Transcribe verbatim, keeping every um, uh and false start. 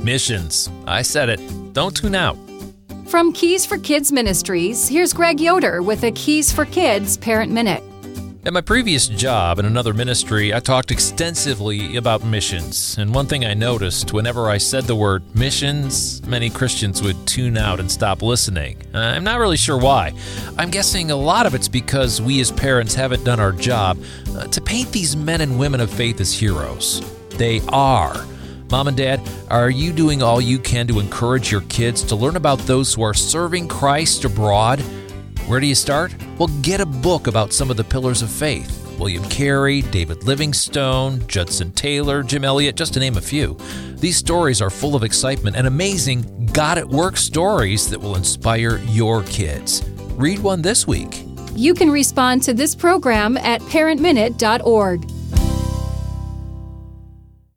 Missions. I said it. Don't tune out. From Keys for Kids Ministries, here's Greg Yoder with a Keys for Kids Parent Minute. At my previous job in another ministry, I talked extensively about missions. And one thing I noticed, whenever I said the word missions, many Christians would tune out and stop listening. I'm not really sure why. I'm guessing a lot of it's because we as parents haven't done our job uh, to paint these men and women of faith as heroes. They are. Mom and Dad, are you doing all you can to encourage your kids to learn about those who are serving Christ abroad? Where do you start? Well, get a book about some of the pillars of faith. William Carey, David Livingstone, Judson Taylor, Jim Elliot, just to name a few. These stories are full of excitement and amazing God-at-work stories that will inspire your kids. Read one this week. You can respond to this program at parent minute dot org.